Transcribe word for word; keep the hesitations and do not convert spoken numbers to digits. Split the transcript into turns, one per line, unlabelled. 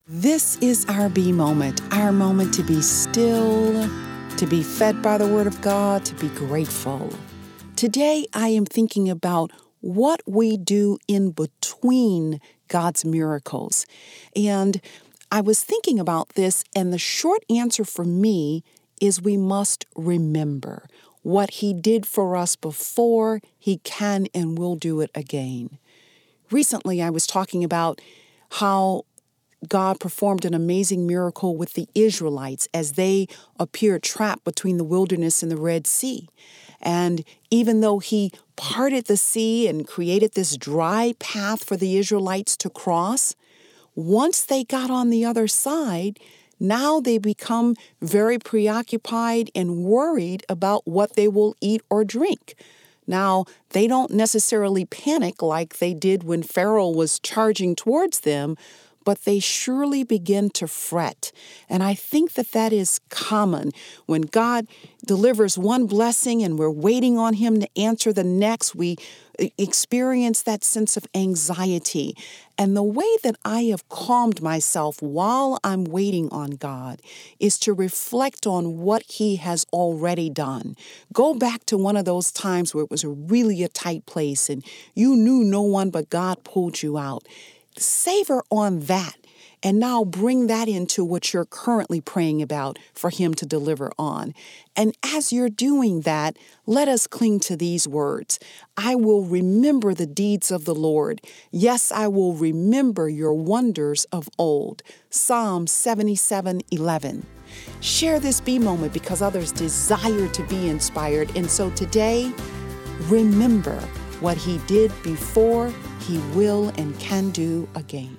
This is our B moment, our moment to be still, to be fed by the Word of God, to be grateful. Today, I am thinking about what we do in between God's miracles. And I was thinking about this, and the short answer for me is we must remember what He did for us before. He can and will do it again. Recently, I was talking about how God performed an amazing miracle with the Israelites as they appeared trapped between the wilderness and the Red Sea. And even though He parted the sea and created this dry path for the Israelites to cross, once they got on the other side, now they become very preoccupied and worried about what they will eat or drink. Now, they don't necessarily panic like they did when Pharaoh was charging towards them, but they surely begin to fret. And I think that that is common. When God delivers one blessing and we're waiting on Him to answer the next, we experience that sense of anxiety. And the way that I have calmed myself while I'm waiting on God is to reflect on what He has already done. Go back to one of those times where it was really a tight place and you knew no one but God pulled you out. Savor on that, and now bring that into what you're currently praying about for Him to deliver on. And as you're doing that, let us cling to these words. I will remember the deeds of the Lord. Yes, I will remember your wonders of old. Psalm seventy-seven eleven. Share this B moment because others desire to be inspired. And so today, remember what He did before, He will and can do again.